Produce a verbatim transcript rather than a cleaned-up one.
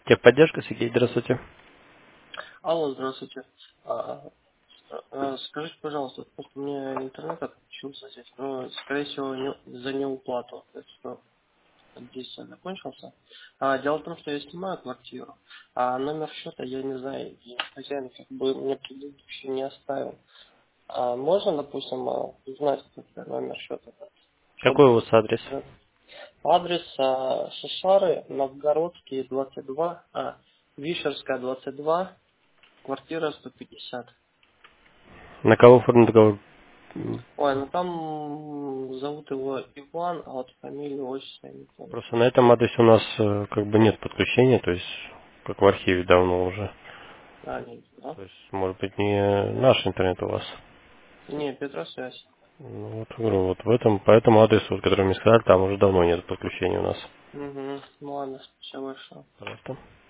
Техподдержка, Сергей, здравствуйте. Алло, здравствуйте. А, а, скажите, пожалуйста, вот у меня интернет отключился здесь, но, скорее всего, не- за неуплату, то есть, что действие закончился. А, дело в том, что я снимаю квартиру, а номер счета, я не знаю, и хозяин как бы мне предыдущий не оставил. А можно, допустим, а, узнать какой номер счета, Какой у чтобы вас адрес? адрес а, Шишары, Новгородский, двадцать два, а, Вишерская, двадцать два, квартира сто пятьдесят. На кого оформлен договор? М, Ой, ну там зовут его Иван, а вот фамилию, отчество я не помню. Просто на этом адресе у нас э, как бы нет подключения, то есть как в архиве давно уже. А, нет, да? То есть, может быть, не наш интернет у вас. Не, Петросвязь. Ну, вот, говорю, вот в этом, по этому адресу, вот, который мне сказали, там уже давно нет подключения у нас. Угу, ну ладно, спасибо большое. Пожалуйста.